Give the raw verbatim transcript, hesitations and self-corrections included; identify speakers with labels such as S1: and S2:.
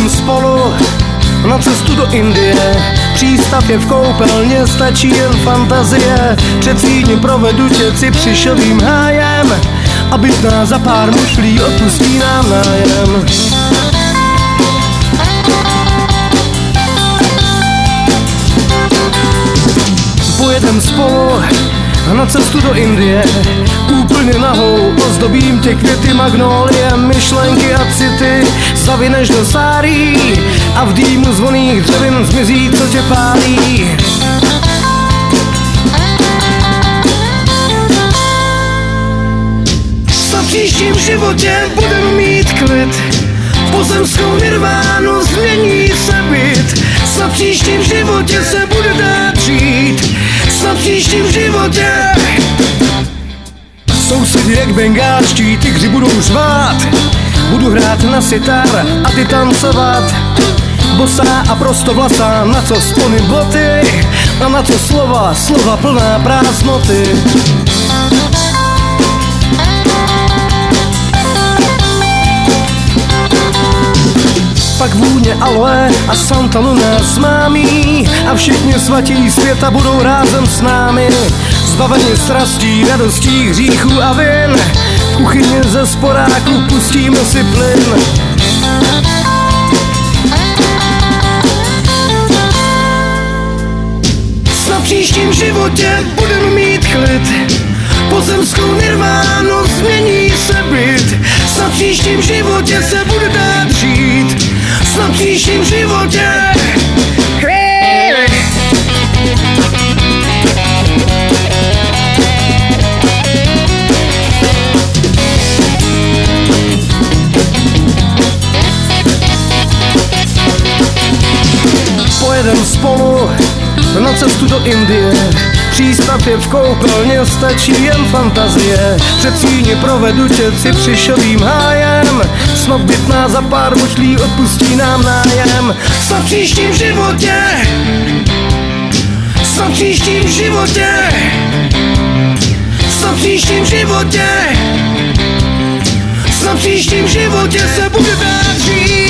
S1: Pojedem spolu na cestu do Indie. Přístav je v koupelně, stačí jen fantazie. Před sídně provedu tě cypřišovým hájem a bytná za pár mušlí odpustí nám nájem. Pojedem spolu na cestu do Indie. Úplně nahou ozdobím tě květy magnolie, myšlenky a city zavineš do sárí a v dýmu zvoných dřevin zmizí, co tě pálí. Na příštím životě budem mít klid, pozemskou nirvánu změní se byt. Na příštím životě se bude dát žít, na příštím životě. Sousedi jak bengálští tygři budou řvát, budu hrát na sitar a ty tancovat. Bosá a prostovlasá, na co spony boty a na co slova, slova plná prázdnoty. Pak vůně aloe a santalu nás mámí a všichni svatí světa budou rázem s námi. Zbaveni strastí, radostí, hříchů a vin, v kuchyni ze sporáků pustíme si plyn. Na příštím životě budeme mít klid, pozemskou nirvánu změní se byt. Na příštím životě se bude dát žít, na příštím životě. Hey! Pojedem spolu na cestu do Indie. Přístav je v koupelně, stačí jen fantazie. Před síně provedu tě cypřišovým hájem, snad bytná za pár mušlí odpustí nám nájem. Na příštím životě, na příštím životě, na příštím životě, na příštím životě se bude dát žít.